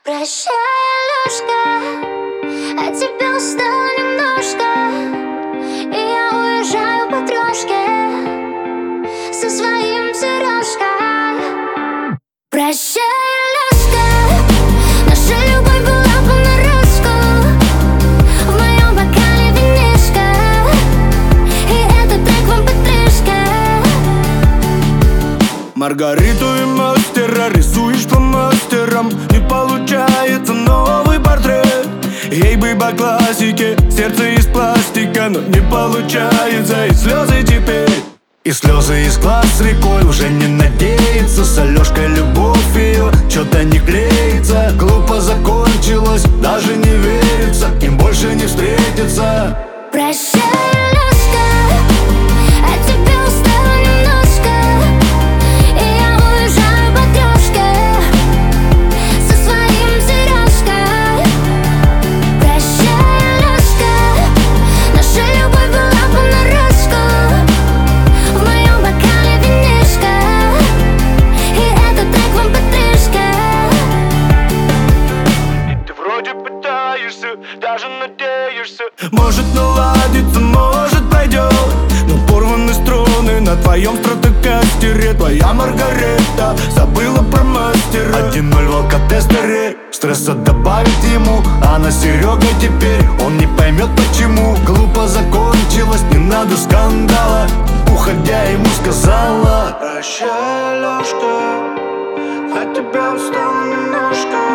Прощай, Алёшка, от тебя устала немножко, и я уезжаю по трошке со своим Сережкой. Прощай, Алёшка, наша любовь была понарошку. В моем бокале винишко, и этот трек вам потришка. Маргариту и мастера рисуешь фломастером. Не получается новый портрет. Ей бы по классике, сердце из пластика, но не получается, и слезы теперь. И слезы из глаз рекой, уже не надеется. С Алёшкой любовь ее чё-то не клеится. Глупо закончилось, даже не верится, им больше не встретиться. Прощай, Алёшка, от тебя устала немножко, и я уезжаю по трошке со своим Сережкой. Прощай, Алёшка, наша любовь была понарошку. В моем бокале винишко, и этот трек вам потришка. Ты вроде пытаешься, даже надеешься. Может наладится, может пойдет, но порваны струны на твоем стратокастере. Твоя Маргарета забыла про мастера. 1-0 в алкотестере, стресса добавить ему, а на Серега теперь он не поймет почему. Глупо закончилось, не надо скандала. Уходя ему сказала: прощай, Алёшка, от тебя устала немножко.